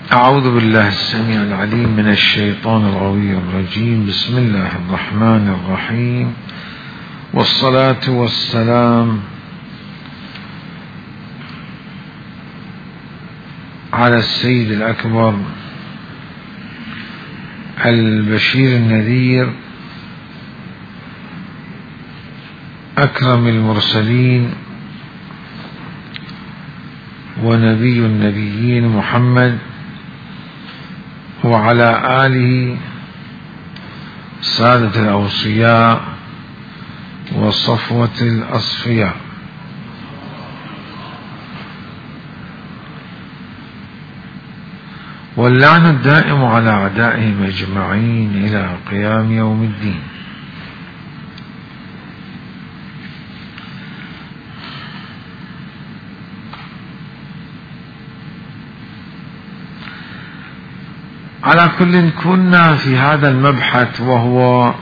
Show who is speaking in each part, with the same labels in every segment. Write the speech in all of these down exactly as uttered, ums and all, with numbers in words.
Speaker 1: أعوذ بالله السميع العليم من الشيطان الغوي الرجيم. بسم الله الرحمن الرحيم، والصلاة والسلام على السيد الأكبر البشير النذير أكرم المرسلين ونبي النبيين محمد، وعلى آله سادة الأوصياء وصفوة الأصفياء. واللعن الدائم على أعدائهم أجمعين إلى قيام يوم الدين. على كل، كنا في هذا المبحث وهو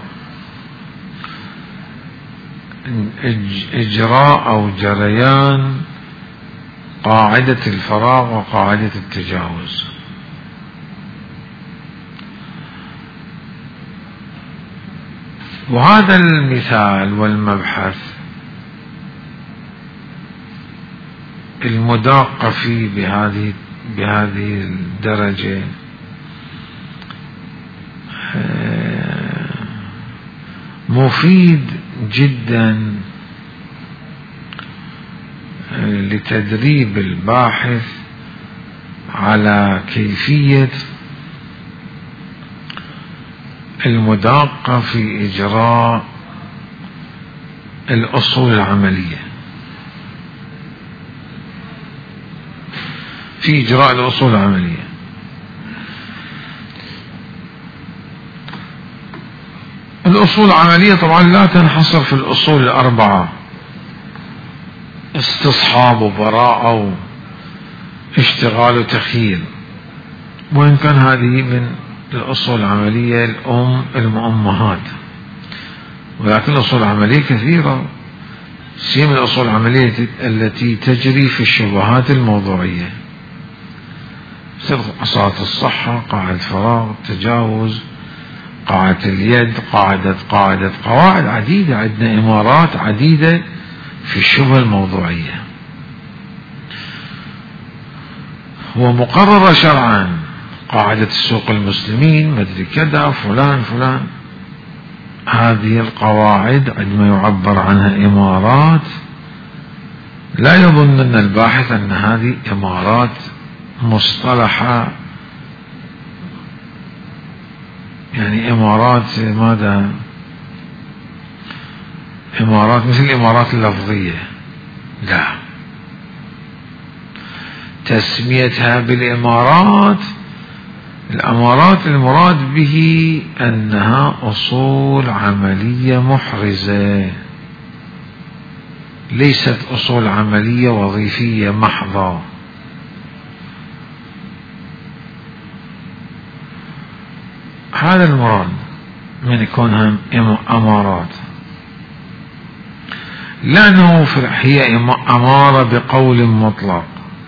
Speaker 1: إجراء أو جريان قاعدة الفراغ وقاعدة التجاوز. وهذا المثال والمبحث المداق فيه بهذه بهذه الدرجة مفيد جدا لتدريب الباحث على كيفية المداقة في إجراء الأصول العملية، في إجراء الأصول العملية. الأصول العملية طبعا لا تنحصر في الأصول الأربعة، استصحاب وبراءة واشتغال وتخيير، وإن كان هذه من الأصول العملية الأم المؤمهات، ولكن الأصول العملية كثيرة، سيما الأصول العملية التي تجري في الشبهات الموضوعية، مثل قاعدة الصحة، قاعدة الفراغ، التجاوز، قاعدة اليد، قاعدة قاعدة قواعد عديدة، عندنا إمارات عديدة في الشبهة الموضوعية ومقررة شرعا. قاعدة السوق المسلمين، مدري كذا، فلان فلان. هذه القواعد عندما يعبر عنها إمارات لا يظن الباحث أن هذه إمارات مصطلحة، يعني إمارات ماذا؟ إمارات مثل الإمارات اللفظية، لا، تسميتها بالإمارات، الأمارات المراد به أنها أصول عملية محرزة، ليست أصول عملية وظيفية محضة. هذا المراد من كونها أمارات، لأنه هي أمارة بقول مطلق،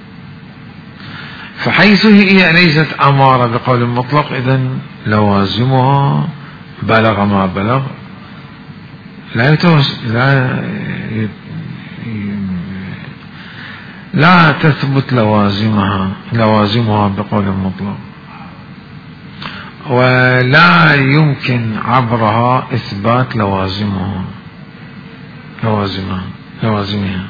Speaker 1: فحيث هي ليست أمارة بقول مطلق إذن لوازمها بلغ ما بلغ لا يتوس لا ي... لا تثبت لوازمها لوازمها بقول مطلق، ولا يمكن عبرها إثبات لوازمها لوازمها لوازمها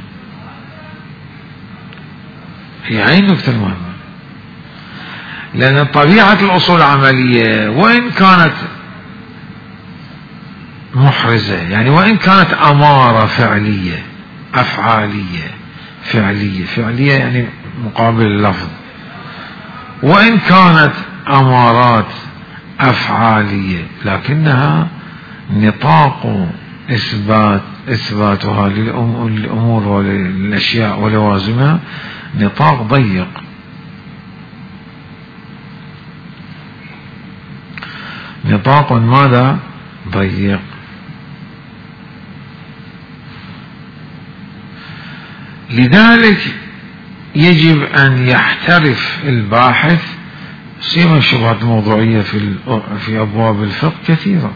Speaker 1: هي عين نكتة المهمة. لأن طبيعة الأصول العملية وإن كانت محرزة، يعني وإن كانت أمارة فعلية أفعالية فعلية فعلية يعني مقابل اللفظ، وإن كانت أمارات أفعالية، لكنها نطاق إثبات إثباتها للأمور وللأشياء ولوازمها نطاق ضيق. نطاق ماذا؟ ضيق. لذلك يجب أن يحترف الباحث سيما الشبهات الموضوعية في في أبواب الفقه كثيرة.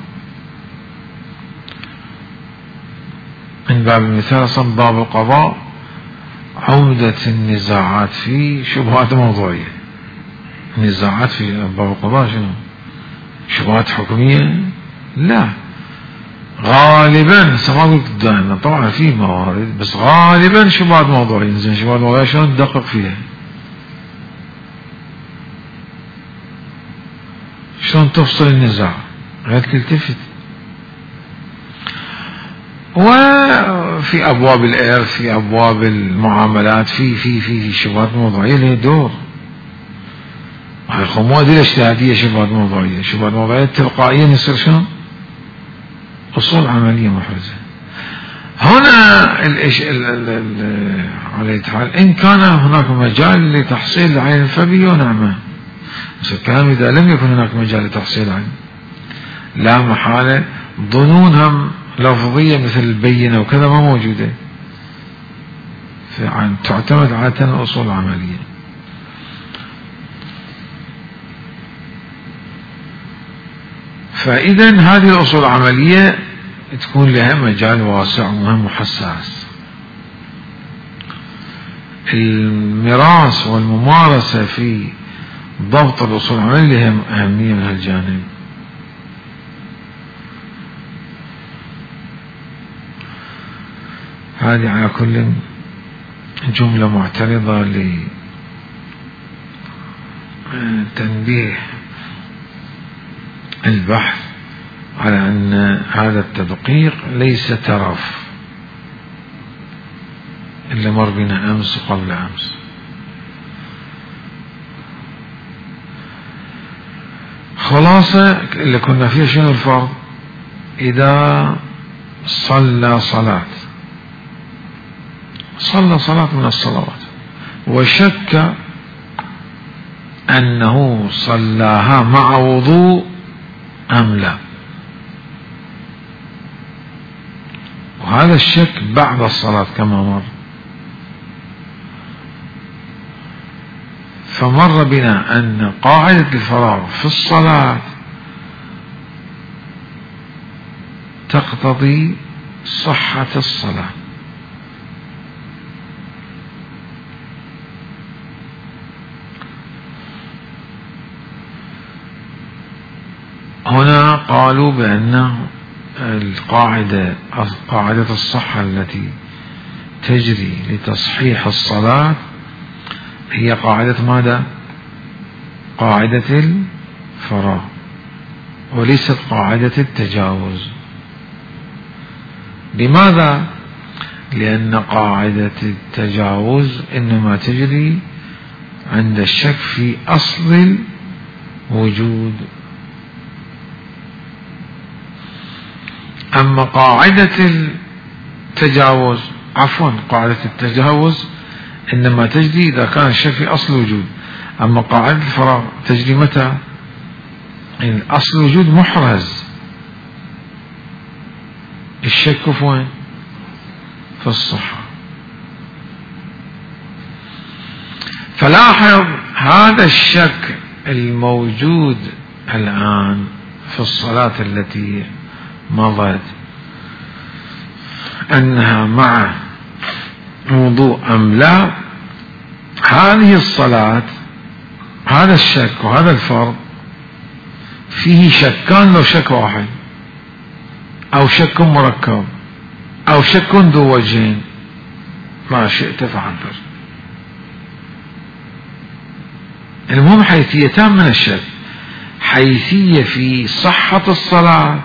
Speaker 1: من باب المثال صن باب القضاء عودة النزاعات في شبهات موضوعية. النزاعات في باب القضاء شنو؟ شبهات حكمية؟ لا، غالبا سما دائما طبعا في موارد، بس غالبا شبهات موضوعية. زين شبهات موضوعية شلون ندقق فيها؟ شلون تفصل النزاع غير تلتفت؟ وفي أبواب الإرث، في أبواب المعاملات، في في في شبهات موضوعية لها دور. مو أدلة اجتهادية شبهات موضوعية، شبهات موضوعية تلقائيا يصير شنو؟ أصول عملية محرزة. هنا الإش... ال... ال... ال... على الحال إن كان هناك مجال لتحصيل العين فبه ونعمه. بس الكلام إذا لم يكن هناك مجال لتحصيل العين لا محالة ظنونهم لفظية مثل البينة وكذا ما موجودة، تعتمد عادة الأصول العملية. فإذا هذه الأصول العملية تكون لها مجال واسع ومهم وحساس. المراس والممارسة في ضبط الأصول العملية لها أهمية من هالجانب. هذه على كل جملة معترضة لتنبيه البحث على أن هذا التدقيق ليس ترف اللي مر بنا أمس وقبل أمس. خلاصة اللي كنا فيها شنو الفرض؟ إذا صلى صلاة صلى صلاة من الصلوات وشك أنه صلاها مع وضوء أم لا، وهذا الشك بعد الصلاة كما مر. فمر بنا أن قاعدة الفراغ في الصلاة تقتضي صحة الصلاة. هنا قالوا بأن القاعدة قاعدة الصحة التي تجري لتصحيح الصلاة هي قاعدة ماذا؟ قاعدة الفراغ وليست قاعدة التجاوز. لماذا؟ لأن قاعدة التجاوز إنما تجري عند الشك في أصل الوجود، أما قاعدة التجاوز عفوا قاعدة التجاوز إنما تجري إذا كان الشك في أصل الوجود. أما قاعدة الفراغ تجري متى؟ إن أصل الوجود محرز، الشك في وين؟ في الصحة. فلاحظ هذا الشك الموجود الآن في الصلاة التي مضت أنها مع وضوء أم لا، هذه الصلاة هذا الشك وهذا الفرض فيه شكان، لو شك واحد أو شك مركب أو شك ذو وجهين ما شئت فعبر. المهم حيثيتان من الشك، حيثية في صحة الصلاة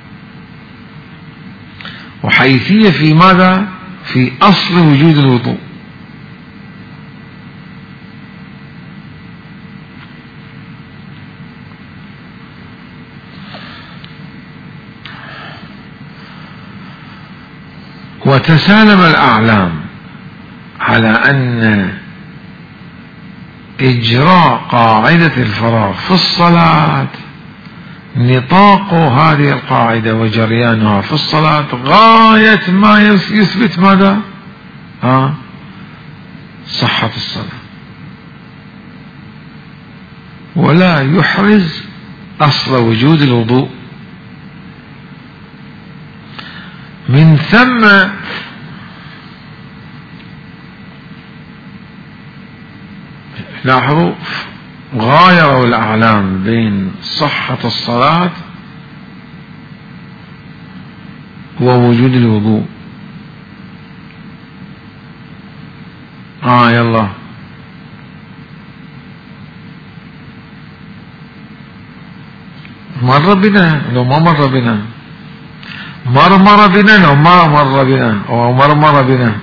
Speaker 1: وحيثية في ماذا؟ في أصل وجود الوضوء. وتسالم الأعلام على أن إجراء قاعدة الفراغ في الصلاة نطاق هذه القاعدة وجريانها في الصلاة غاية ما يثبت ماذا؟ ها؟ صحة الصلاة. ولا يحرز أصل وجود الوضوء. من ثم لاحظوا غايروا الأعلام بين صحة الصلاة ووجود الوضوء. آه يلا مر بنا لو ما مر بنا، مر مر بنا لو ما مر بنا، أو مر مر بنا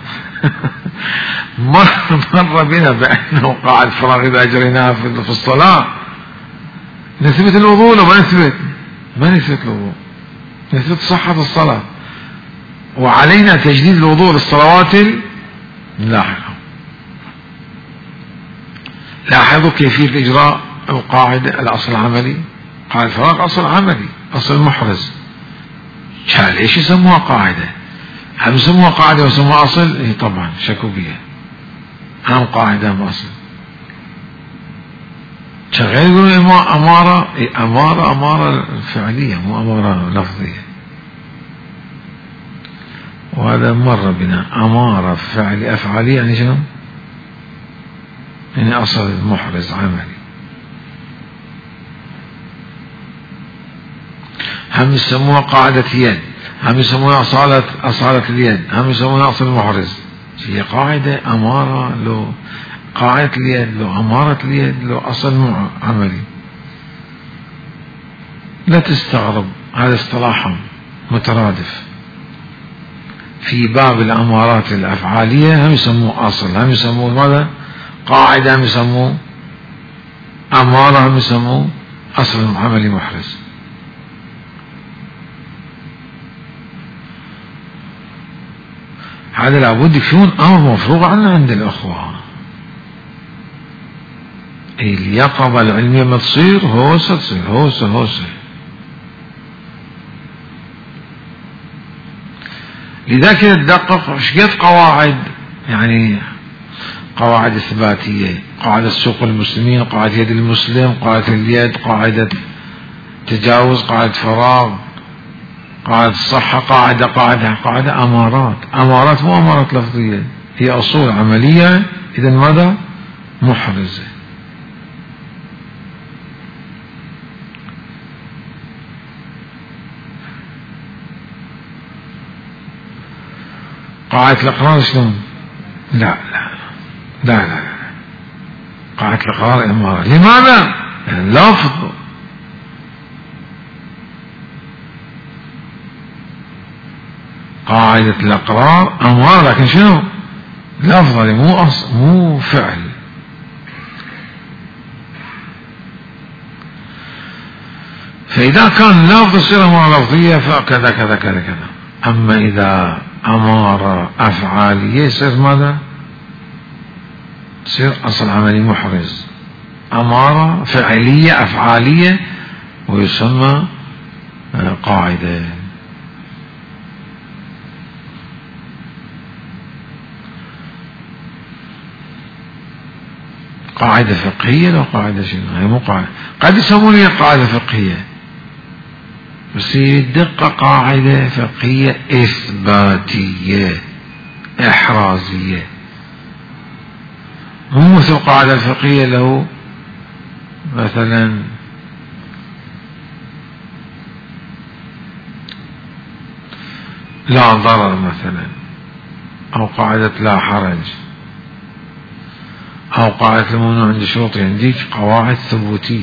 Speaker 1: مر مر بنا بأنه قاعد فراغ إذا أجريناها في الصلاة. نثبت الوضوء لو ما نثبت ما نثبت الوضوء، نثبت صحة الصلاة، وعلينا تجديد الوضوء للصلوات اللاحقة. لاحظوا كيفية إجراء القاعدة. الأصل العملي قاعدة الفراغ أصل عملي، أصل محرز. شال إيش يسموها قاعدة؟ هل يسموها قاعدة ويسموها أصل؟ إيه طبعا شكوا بيها. هم قاعدة هم أصل. شغال يقولوا أمارة، إيه أمارة أمارة فعلية مو أمارة لفظية. وهذا مر بنا أمارة فعل أفعالية يعني شنو؟ يعني أصل محرز عملي. هم يسموها قاعدة يد، هم يسموها أصالة أصالة اليد، هم يسموها أصل المحرز. هي قاعدة أمارة لو قاعدة اليد، لو أمارة اليد، لو أصل عملي. لا تستغرب هذا اصطلاح مترادف. في باب الأمارات الأفعالية هم يسموه أصل، هم يسموه ماذا؟ قاعدة، هم يسموه أمارة، هم يسموه أصل عملي محرز. هذا لابد يكون أمر مفروغ عنه عند الأخوة. اليقظة العلمية ما تصير هوسة تصير هوسة هوسة. لذلك تدقق ايش قد قواعد، يعني قواعد إثباتية، قاعدة سوق المسلمين، قاعدة يد المسلم، قاعدة اليد، قاعدة تجاوز، قاعدة فراغ، قاعدة الصحة، قاعدة قاعدة قاعدة أمارات. أمارات مو أمارات لفظية، هي أصول عملية. إذن ماذا؟ محرزة. قاعدة الإقرار شلون؟ لا لا لا لا, لا. قاعدة الإقرار أمارة. لماذا؟ لفظ. قاعدة الإقرار أمارة لكن شنو؟ لفظ مو أصل مو فعل. فإذا كان لفظ يصير أمارة لفظية فكذا كذا كذا كذا. أما إذا أمارة أفعالية يصير ماذا؟ يصير أصل عملي محرز. أمارة فعلية أفعالية ويسمى قاعدة. قاعدة فقهية لو قاعدة شنو؟ هي مو قاعدة، قد يسمونها قاعدة فقهية بس هي دقة قاعدة فقهية إثباتية إحرازية، مو مثل القاعدة الفقهية له مثلا لا ضرر مثلا، أو قاعدة لا حرج، أو قاعدة الممنوع عند شروط. عندك قواعد ثبوتية.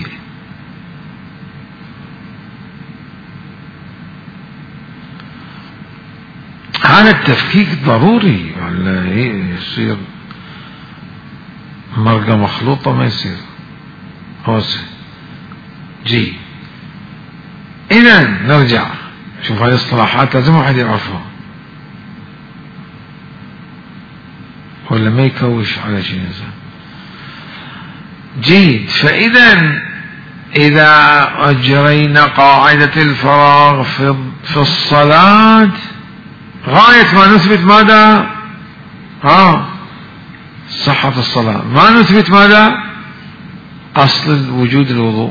Speaker 1: هذا التفكيك ضروري ولا يصير مرقة مخلوطة؟ ما يصير هوسة. جي إذا نرجع شوف هذه الاصطلاحات لازم واحد يعرفها ولا ما يكوش على شيء إنسان. جيد. فإذا إذا أجرينا قاعدة الفراغ في في الصلاة غاية ما نثبت ماذا؟ ها صحة الصلاة. ما نثبت ماذا؟ أصل وجود الوضوء.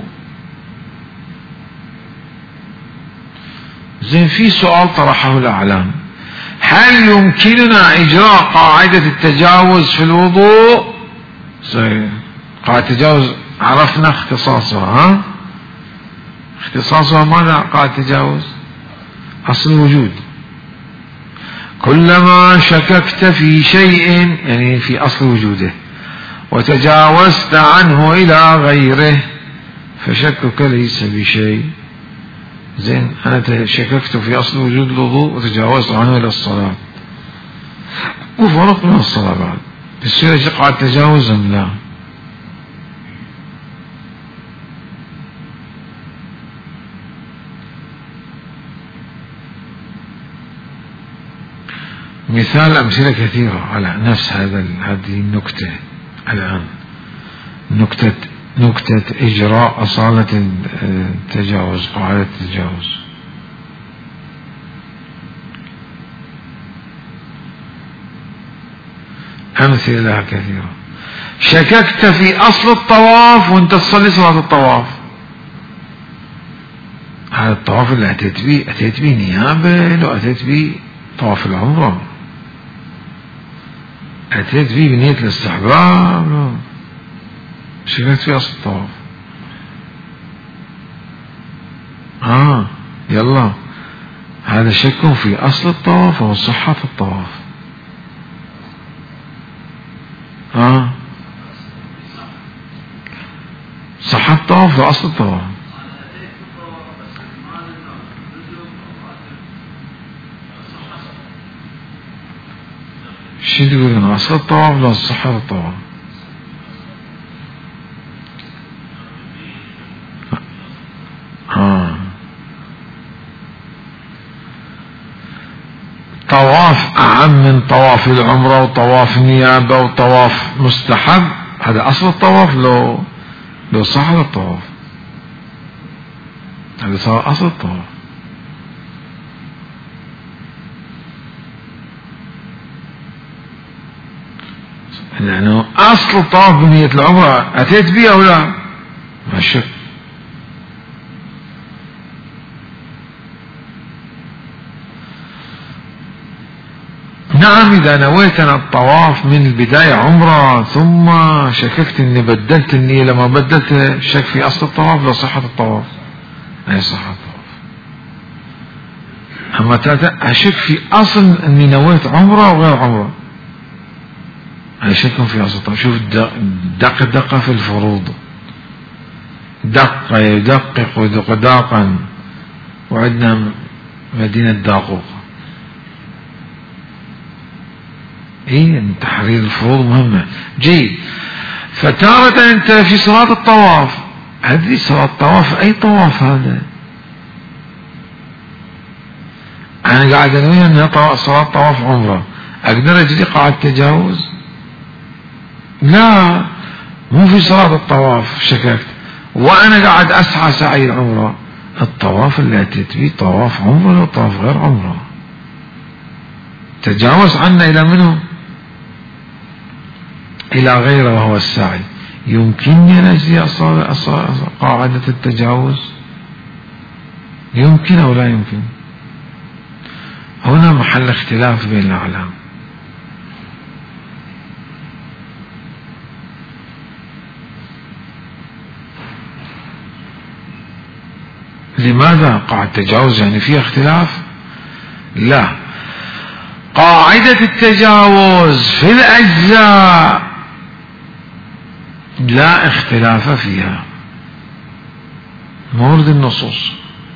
Speaker 1: زين، في سؤال طرحه الأعلام: هل يمكننا إجراء قاعدة التجاوز في الوضوء؟ زين، قاعدة التجاوز عرفنا اختصاصها. ها، اختصاصها ماذا؟ قاعدة التجاوز أصل الوجود. كلما شككت في شيء، يعني في أصل وجوده، وتجاوزت عنه إلى غيره فشكك ليس بشيء. زين، أنا شككت في أصل وجود الوضوء وتجاوزت عنه إلى الصلاة، وفرق من الصلاة بعد، تصير تقع التجاوز أم لا؟ مثال أمثلة كثيرة على نفس هذا هذه النكتة الآن، نكتة نكتة إجراء أصالة التجاوز، قاعدة التجاوز. أمثلة لها كثيرة. شككت في أصل الطواف وأنت تصلي صلاة الطواف. هذا الطواف اللي أتيت به أتيت به نيابة، لو أتيت به طواف العمرة، أتيت به بنية الاستحباب، شككت في أصل الطواف. آه يلا، هذا شك في أصل الطواف وصحة الطواف. آه صحة الطواف وأصل الطواف. شو تقولون؟ أصل الطواف لا صحة الطواف؟ آه. طواف أعم من طواف العمرة وطواف النيابة وطواف مستحب، هذا أصل الطواف لو لو صحة الطواف، هذا صار أصل الطواف. لأنه أصل الطواف بنية العمرة أتيت بها أو لا؟ ما شك. نعم، إذا نويت أنا الطواف من البداية عمرة ثم شككت إني بدلت النية، لما بدلت شك في أصل الطواف لا صحة الطواف، أي صحة الطواف. أما أشك في أصل إني نويت عمرة وغير عمرة، أشك في أصل الطواف. شوف دق دقة في الفروض، دق يدقق دقداقا، وعندنا مدينة داقوق. ايه، تحرير الفروض مهمة. جيد. فتارة انت في صلاة الطواف، هذه صلاة الطواف اي طواف؟ هذا انا قاعد انوي ان صلاة طواف عمرة، اقدر اجري قاعدة تجاوز؟ لا، مو في صلاة الطواف شككت وانا قاعد اسعى سعي العمرة. الطواف اللي اتيت به طواف عمرة وطواف غير عمرة، تجاوز عنا الى منه؟ إلى غيره وهو السعي. يمكنني أن أجري قاعدة التجاوز؟ يمكن أو لا يمكن؟ هنا محل اختلاف بين الأعلام. لماذا قاعدة التجاوز يعني فيها اختلاف؟ لا، قاعدة التجاوز في الأجزاء لا اختلاف فيها، مورد النصوص.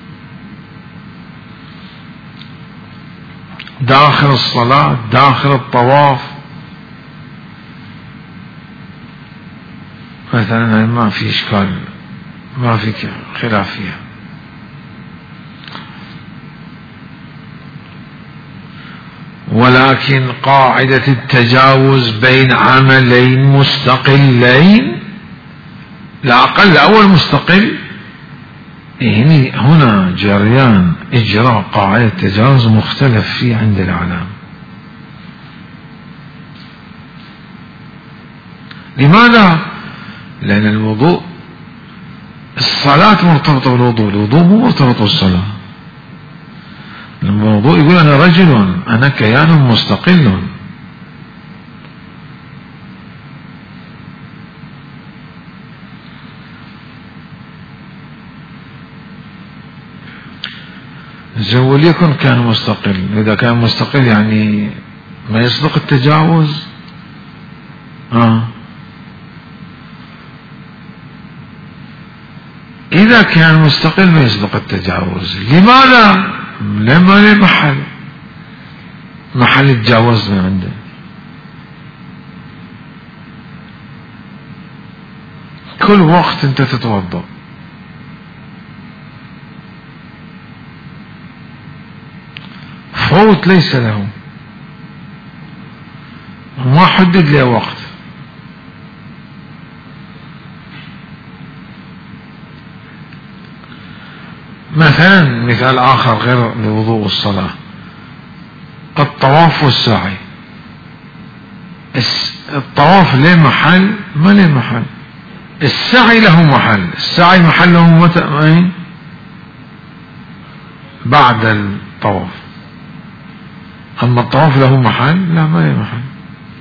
Speaker 1: داخل الصلاة، داخل الطواف مثلا، ما في إشكال، ما في خلاف فيها. ولكن قاعدة التجاوز بين عملين مستقلين، لا أقل أول مستقل، هنا جريان إجراء قاعدة التجاوز مختلف فيه عند الأعلام. لماذا؟ لأن الوضوء الصلاة مرتبطة بالوضوء، الوضوء مو مرتبط بالصلاة. الوضوء يقول أنا رجل، أنا كيان مستقل. وليكن كان مستقل، إذا كان مستقل يعني ما يصدق التجاوز. آه. إذا كان مستقل ما يصدق التجاوز. لماذا؟ لما له محل محل يتجاوز من عنده. كل وقت أنت تتوضأ، فوت ليس له، ما حدد له وقت. مثلا مثال آخر غير الوضوء والصلاة، الطواف والسعي. الطواف له محل؟ ما له محل. السعي له محل، السعي محله متى؟ بعد الطواف. أما الطواف له محل؟ لا، ما له محل،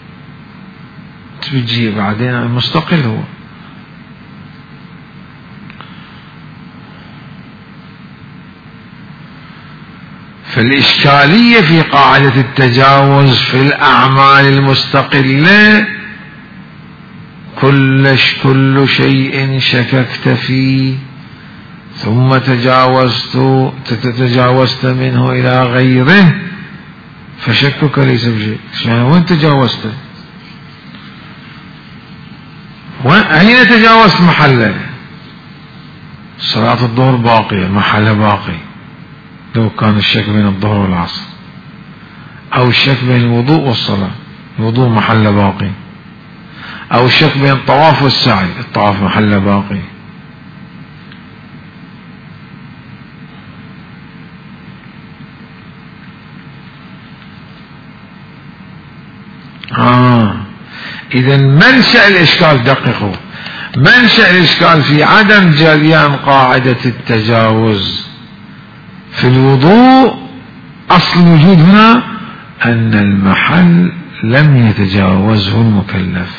Speaker 1: تجي بعدين المستقل هو. فالإشكالية في قاعدة التجاوز في الأعمال المستقلة، كل كل شيء شككت فيه ثم تجاوزت تتجاوزت منه إلى غيره فشكك ليس بشيء. يعني وين تجاوزت؟ أين تجاوزت محله؟ صلاة الظهر باقية، محله باقي لو كان الشك بين الظهر والعصر، أو الشك بين الوضوء والصلاة، الوضوء محله باقي، أو الشك بين الطواف والسعي، الطواف محله باقي. آه. إذا منشأ الإشكال، دققوا، منشأ الإشكال في عدم جريان قاعدة التجاوز في الوضوء. أصل الوجود هنا أن المحل لم يتجاوزه المكلف.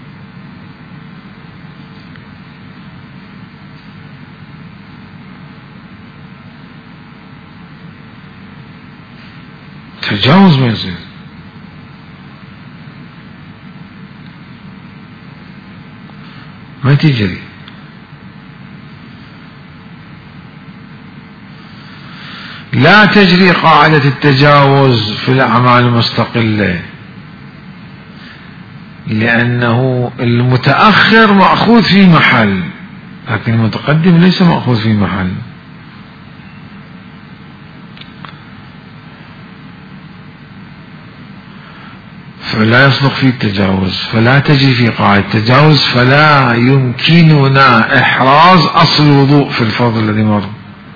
Speaker 1: تجاوز ما يصير. ما تجري. لا تجري قاعدة التجاوز في الأعمال المستقلة، لأنه المتأخر مأخوذ في محل، لكن المتقدم ليس مأخوذ في محل. فلا يصدق فيه التجاوز، فلا تجري في قاعدة التجاوز، فلا يمكننا إحراز أصل الوضوء في الفرض الذي مر.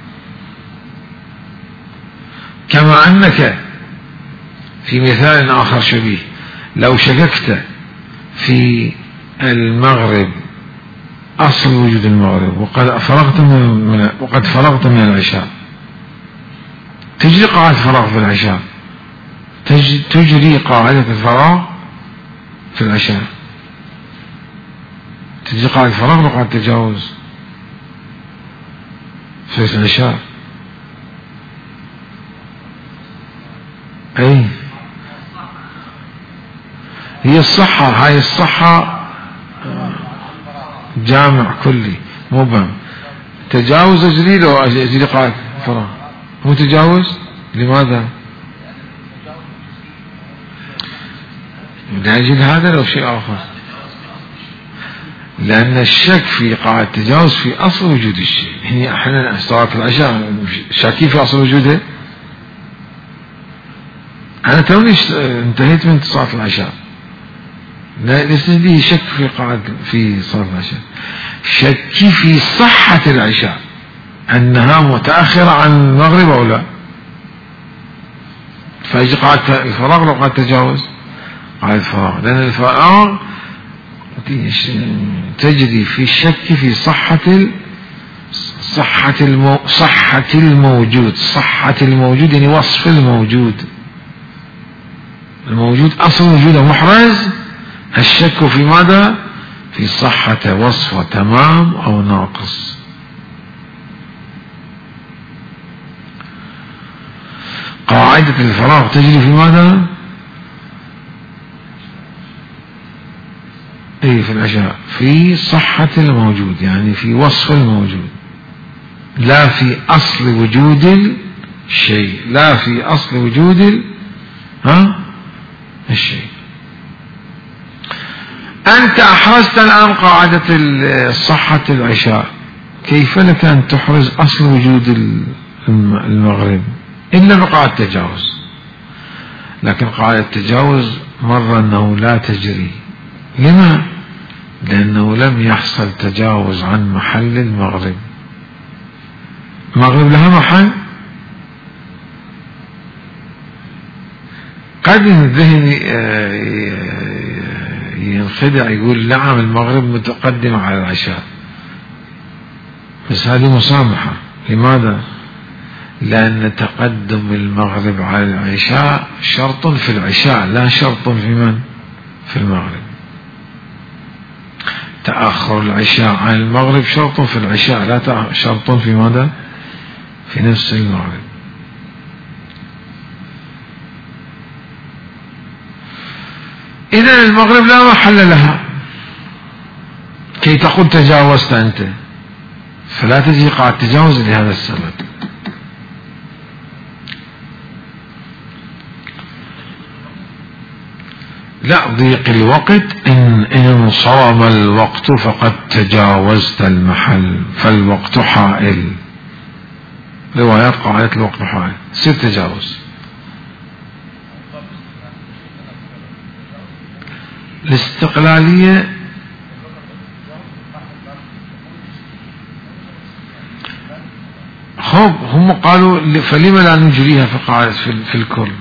Speaker 1: كما أنك في مثال آخر شبيه، لو شككت في المغرب أصل وجود المغرب وقد فرغت من وقد فرغت من العشاء، تجري قاعدة الفراغ في العشاء، تجري قاعدة الفراغ في العشاء، تجري قاعدة الفراغ وقاعدة التجاوز في العشاء. أي هي الصحة، هاي الصحة جامع كلي مبهم. تجاوز أجري لو أجري قاعدة الفراغ، مو تجاوز. لماذا؟ لأجل هذا لو شيء آخر، لأن الشك في قاعدة التجاوز في أصل وجود الشيء. هي أحيانا صلاة العشاء شاكين في أصل وجوده. أنا توني انتهيت من صلاة العشاء، ليس لي شك في قاعدة في صلاة العشاء، شكي في صحة العشاء أنها متأخرة عن المغرب أو لا. فيجي قاعدة الفراغ لو قاعدة التجاوز، قاعدة الفراغ، لأن الفراغ تجري في الشك في صحة صحة المو... صحة الموجود. صحة الموجود يعني وصف الموجود. الموجود أصل وجوده محرز. الشك في ماذا؟ في صحة وصفه تمام أو ناقص. قاعدة الفراغ تجري في ماذا؟ اي في الأشياء، في صحة الموجود يعني في وصف الموجود، لا في أصل وجود الشيء، لا في أصل وجود ال... ها الشيء. أنت أحرزت الآن قاعدة صحة العشاء، كيف لك أن تحرز أصل وجود المغرب إلا بقاعدة التجاوز؟ لكن قاعدة التجاوز مرة أنه لا تجري. لما؟ لأنه لم يحصل تجاوز عن محل المغرب. المغرب لها محل؟ قد الذهن ينخدع يقول نعم المغرب متقدم على العشاء، بس هذه مسامحة. لماذا؟ لأن تقدم المغرب على العشاء شرط في العشاء، لا شرط في من؟ في المغرب. تأخر العشاء عن المغرب شرط في العشاء، لا شرط في ماذا؟ في نفس المغرب. إذا المغرب لا محل لها كي تقول تجاوزت أنت، فلا تجي قاعدة تجاوز لهذا السبب. لا ضيق الوقت، إن إن صام الوقت فقد تجاوزت المحل، فالوقت حائل. روايات قاعدة الوقت حائل سير تجاوز. الاستقلالية خب هم قالوا فلما لا نجريها في قاعدة في الكل؟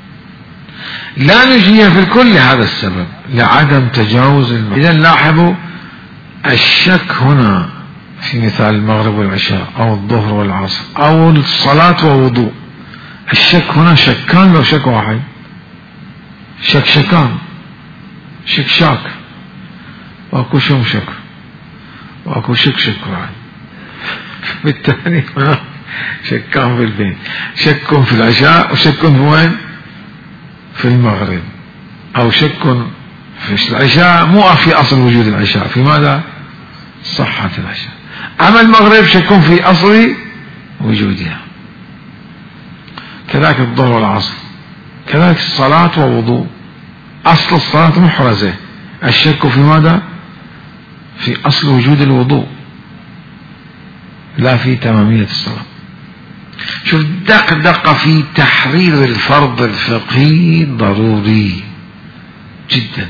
Speaker 1: لا نجريها في الكل لهذا السبب، لعدم تجاوز المغرب. إذا لاحظوا الشك هنا في مثال المغرب والعشاء أو الظهر والعصر أو الصلاة ووضوء، الشك هنا شكان لو شك واحد، شك شكان، شك شاك، واكو شم شك، واكو شك شك واحد. بالتالي هنا شكان في البين، شك في العشاء وشك في وين؟ في المغرب، أو شك في العشاء مو في أصل وجود العشاء، في ماذا؟ صحة العشاء. أما المغرب شك في أصل وجودها. كذلك الظهر والعصر، كذلك الصلاة ووضوء، أصل الصلاة محرزة، الشك في ماذا؟ في أصل وجود الوضوء، لا في تمامية الصلاة. شوف دق دق في تحرير الفرض الفقهي ضروري جدا،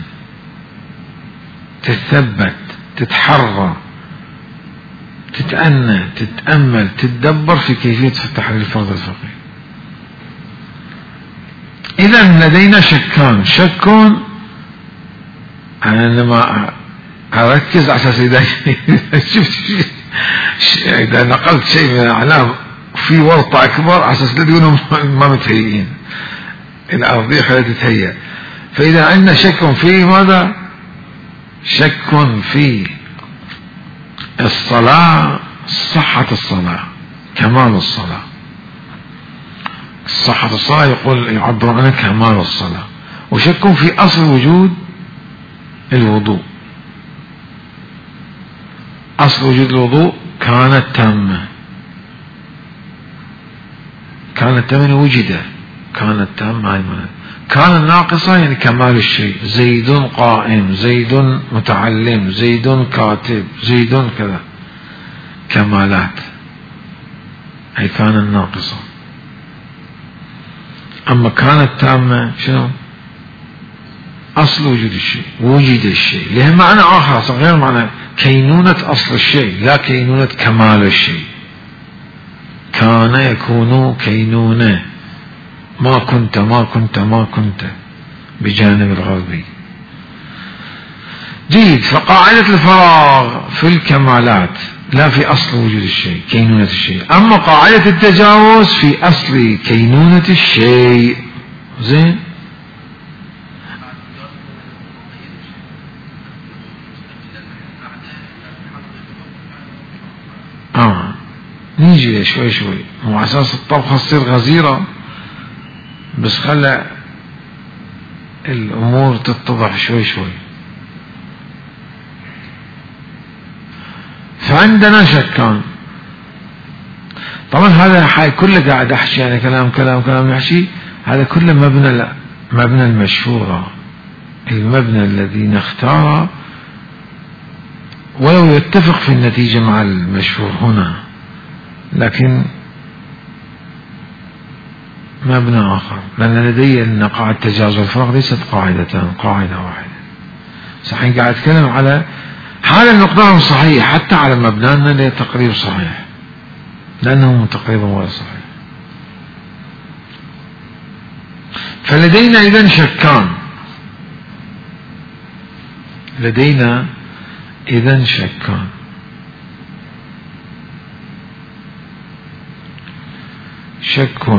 Speaker 1: تتثبت، تتحرى، تتأنى، تتأمل، تتدبر في كيفية تحرير الفرض الفقهي. إذا لدينا شكان، شك أنا لما أركز على أساس إذا شفت إذا نقلت شيء من الأعلام في ورطة أكبر على أساس لا يكونوا ما متهيئين، الأرضية لا تتهيأ. فإذا عندنا شك في ماذا؟ شك في الصلاة، صحة الصلاة، كمال الصلاة. صحة الصلاة يقول يعبر عنها كمال الصلاة، وشك في أصل وجود الوضوء، أصل وجود الوضوء كانت تامة، كانت تامة وجد، كانت تامة أيضا، كان ناقصة يعني كمال الشيء، زيد قائم، زيد متعلم، زيد كاتب، زيد كذا، كمالات أي كانت ناقصة. أما كانت تامة شنو؟ أصل وجود الشيء، وجد الشيء، له معنى آخر غير معنى كينونة أصل الشيء، لا كينونة كمال الشيء. كان يكون كينونة، ما كنت ما كنت ما كنت بجانب الغربي. جيد. فقاعدة الفراغ في الكمالات لا في أصل وجود الشيء، كينونة الشيء. أما قاعدة التجاوز في أصل كينونة الشيء. زين. آه نيجي شوي شوي، مو أساس الطبخة تصير غزيرة، بس خلى الأمور تتضح شوي شوي. فعندنا شكان. طبعا هذا حي كله قاعد أحكي يعني كلام كلام كلام يحكي، هذا كله مبنى لا مبنى المشهورة، المبنى الذي نختاره ولو يتفق في النتيجة مع المشهور هنا، لكن مبنى آخر، لأن لدي أن قاعدة تجاوز الفرق ليست قاعدتان، قاعدة واحدة. صحيح قاعد أتكلم على هذا المقدار صحيح، حتى على مبنانا له تقريب صحيح، لأنه تقريبا ولا صحيح. فلدينا إذن شكان، لدينا إذن شكان. شك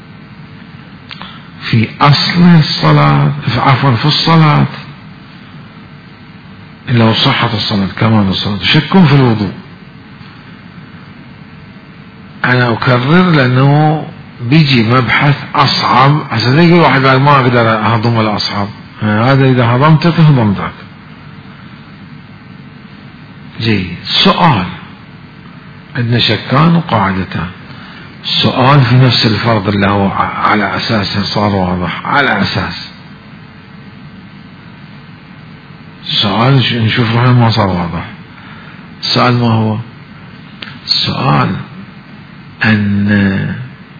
Speaker 1: في أصل الصلاة، عفوا في الصلاة، لو صحت الصلاة كمان الصلاة. شك في الوضوء. أنا أكرر لأنه بيجي مبحث أصعب، عشان يقول واحد قال ما أقدر أهضم الأصعب، هذا إذا هضمتك هضمتك. جيد. سؤال، عندنا شكان وقاعدتان. السؤال في نفس الفرض اللي هو على أساسه صار واضح، على أساس السؤال نشوف روحنا ما صار واضح. السؤال ما هو؟ السؤال أن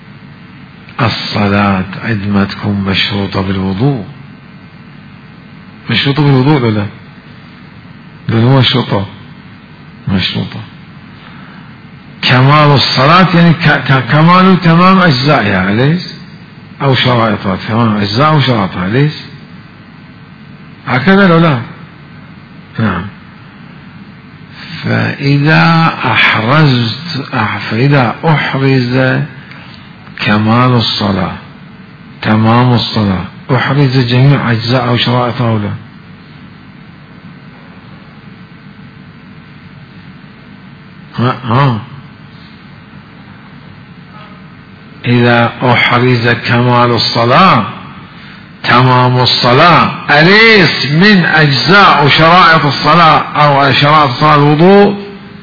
Speaker 1: الصلاة عندما تكون مشروطة بالوضوء، مشروطة بالوضوء ولا لا؟ هو مشروطة مشروطة كمال الصلاة، يعني كمال تمام أجزائها ليس أو شرائطها، تمام أجزاء أو شرائطها ليس هكذا لو لا؟ نعم. فإذا أحرزت فإذا أحرز كمال الصلاة تمام الصلاة، أحرز جميع أجزاء أو شرائطها أو لا؟ ها ها إذا أحرز كمال الصلاة تمام الصلاة، أليس من أجزاء وشرائط الصلاة أو شرائط الصلاة الوضوء؟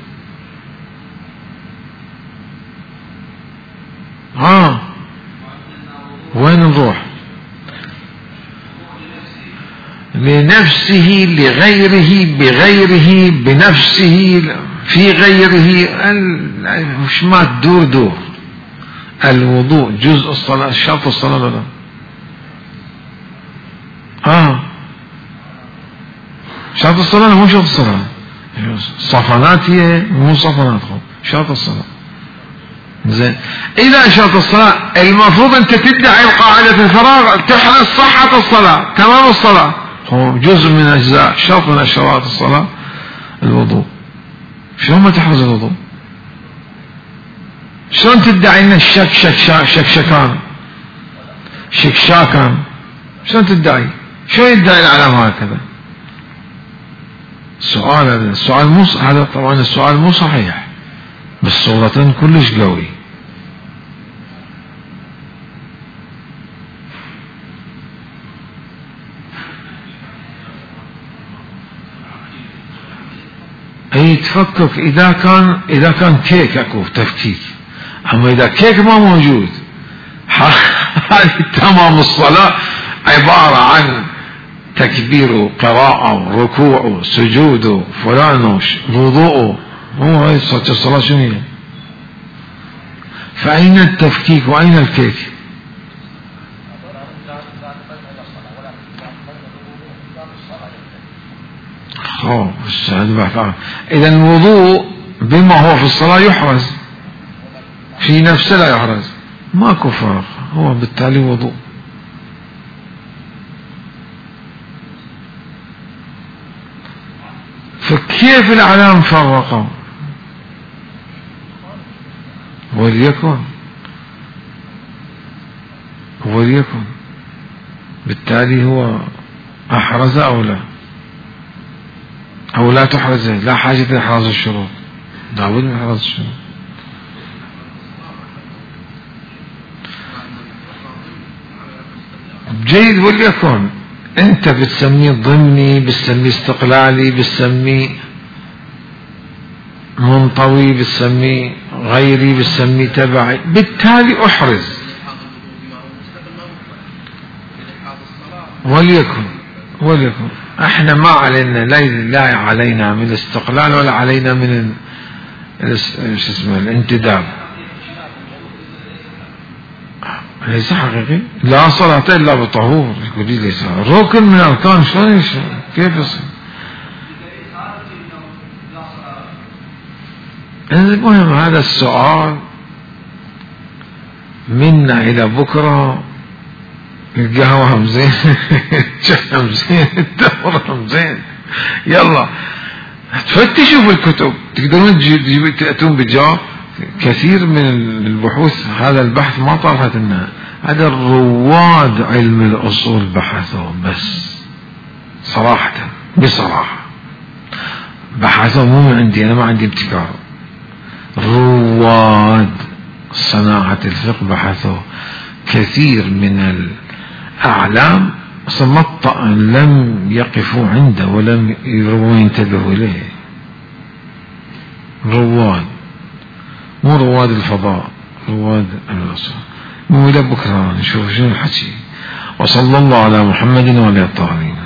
Speaker 1: ها وين نروح؟ لنفسه لغيره بغيره بنفسه في غيره، مش ما تدور دور. الوضوء جزء الصلاة، شرط الصلاة ولا لا؟ اه شرط الصلاة مو شرط الصلاة، صفنات هي مو صفنات، شرط الصلاة. زين. إذا شرط الصلاة المفروض أنت تدعي قاعدة الفراغ تحرز صحة الصلاة تمام الصلاة، هو جزء من أجزاء شرط من شرائط الصلاة الوضوء. شلون ما تحرز الوضوء؟ شلون تدعي ان الشك شك شك شك شكان شك شاكان؟ شلون تدعي؟ شو يدعي العلم هكذا؟ السؤال هذا السؤال مو هذا طبعا السؤال مو صحيح، بس صورة كلش قوي. اي تفكك اذا كان اذا كان كيك اكو تفكيك، اما اذا كيك ما موجود هذه تمام الصلاة عبارة عن تكبير وقراءة وركوع وسجود وفلان وضوء، هو هاي الصلاة شنو هي؟ فأين التفكيك وأين الكيك؟ خوف إذا الوضوء بما هو في الصلاة يحرز، في نفسه لا يحرز، ماكو فرق، هو بالتالي وضوء. فكيف الأعلام فرقوا؟ وليكن وليكن بالتالي هو أحرز أو لا أو لا تحرز، لا حاجة لإحراز الشروط، لابد من إحراز الشروط. جيد وليكن. أنت بتسميه ضمني، بتسميه استقلالي، بتسميه منطوي، بتسميه غيري، بتسميه تبعي، بالتالي أحرز. وليكن وليكن احنا ما علينا، لا علينا من الاستقلال ولا علينا من شو اسمه الانتداب. ليس حقيقي. لا صلاة الا بطهور. يقول لي ليس ركن من اركان. شلون كيف يصير؟ المهم هذا السؤال منا الى بكره. القهوة هم زين، الشاي هم زين، التمر هم زين. يلا تفتشوا في الكتب، تقدرون تأتون بجواب. كثير من البحوث هذا البحث ما طرحت لنا، هذا الرواد علم الأصول بحثوا، بس صراحة بصراحة بحثوا، مو من عندي أنا، ما عندي ابتكار. رواد صناعة الفقه بحثوا. كثير من الأعلام مطأ لم يقفوا عنده ولم ينتبهوا إليه. رواد، مو رواد الفضاء، رواد الأصول. مو إلى بكرة نشوف شنو الحكي. وصلى الله على محمد وعلى الطاهرين.